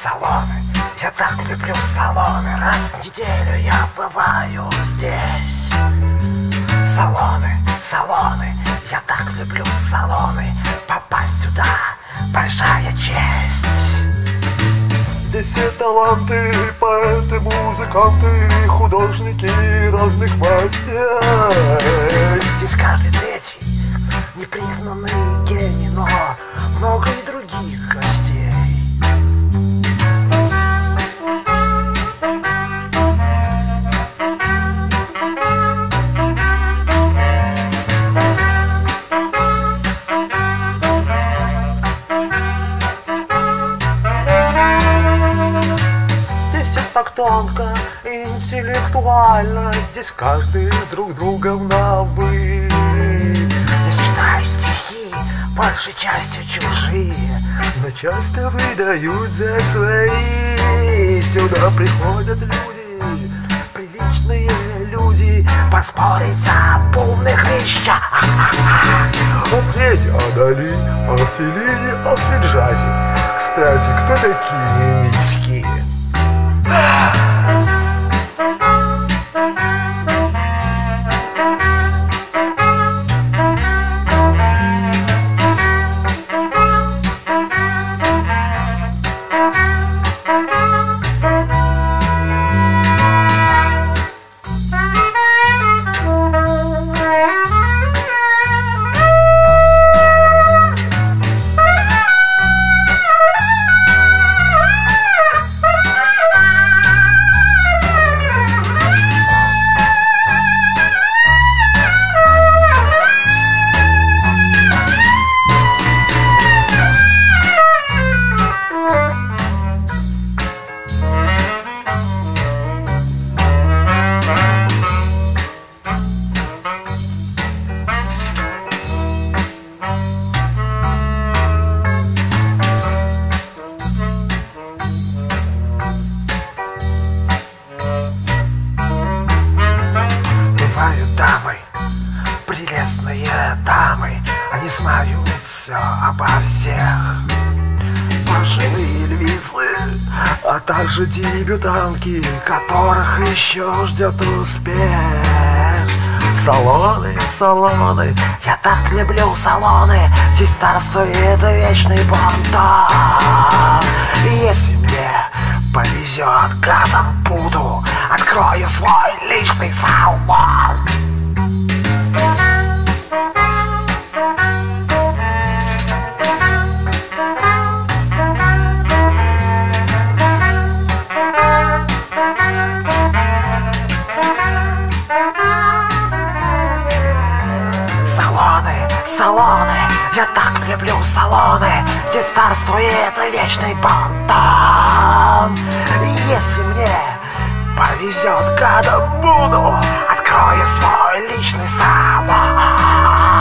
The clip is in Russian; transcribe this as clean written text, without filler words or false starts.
салоны, я так люблю салоны. Раз в неделю я бываю здесь. Салоны, салоны, я так люблю салоны. Попасть сюда большая честь. Здесь все таланты, поэты, музыканты, художники разных мастей. Здесь каждый третий непризнанный гений, но много и других гостей. Так тонко, интеллектуально, здесь каждый друг другом на «вы». Здесь читаю стихи, большей частью чужие, но часто выдают за свои. Сюда приходят люди, приличные люди, поспорить об умных вещах. Ответь о Дали, о Феллини, о Фиджазе. Кстати, кто такие мечки? Дамы, прелестные дамы, они знают все обо всех. Пожилые львицы, а также дебютантки, которых еще ждет успех. Салоны, салоны, я так люблю салоны. Здесь царствует вечный бонтон. И если мне повезет, гадом буду, открою свой личный салон. Салоны, салоны, я так люблю салоны. Здесь царствует вечный бонтон. И если мне повезет, гадом буду, открою свой личный салон.